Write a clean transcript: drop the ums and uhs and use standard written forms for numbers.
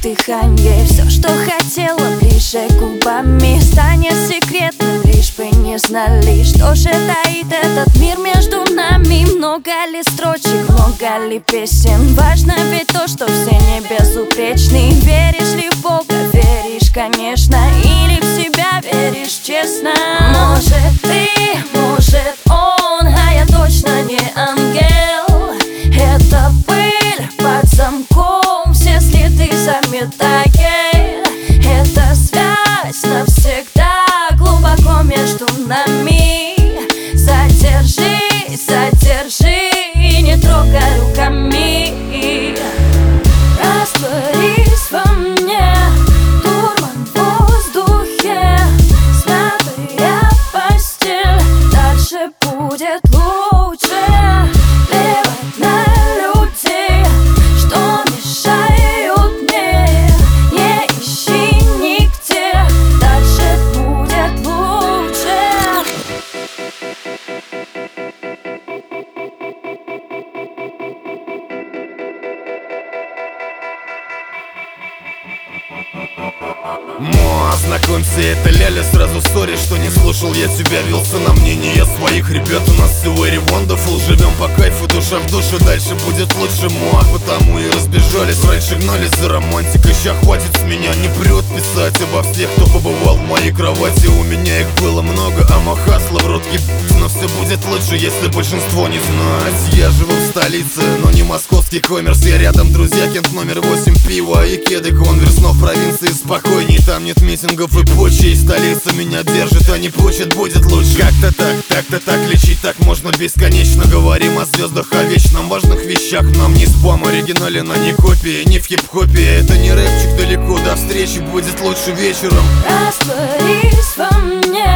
дыхание. Все, что хотела, ближе губами станет секретным, лишь бы не знали, что же таит этот мир между нами. Много ли строчек, много ли песен? Важно ведь то, что все не безупречны. Веришь ли в Бога? Веришь, конечно. Или в себя веришь честно? Может ты, может он, а я точно не ангел. Это пыль под замком, все следы заметает. Это связь навсегда глубоко между нами. Задержи, задержи и не трогай руками. Растворись во мне, дурман в воздухе, смятая постель, дальше будет лучше. Плевать на людей, что мешают мне, не ищи нигде, дальше будет лучше. Знакомься, это Ляля, сразу сори, что не слушал я тебя. Велся на мнение своих ребят, у нас все very wonderful. Живем по кайфу, душа в душу, дальше будет лучше. Потому и разбежались, раньше гнались за романтикой. Ща хватит с меня, не прет писать обо всех, кто побывал в моей кровати. У меня их было много, а махасла в рот еб... Но все будет лучше, если большинство не знать. Я живу в столице, но не московский коммерс. Я рядом, друзья, Кент номер 8, пиво и кеды конверс. Но в провинции спокойней, там нет митингов и почей. Столица меня держит, а не почет, будет лучше. Как-то так, лечить так можно бесконечно. Говорим о звездах, о вечном, важных вещах. Нам не спам, оригинален, а не копия. Не в хип-хопе, это не рэпчик, далеко до встречи, будет лучше вечером. Растворись во мне,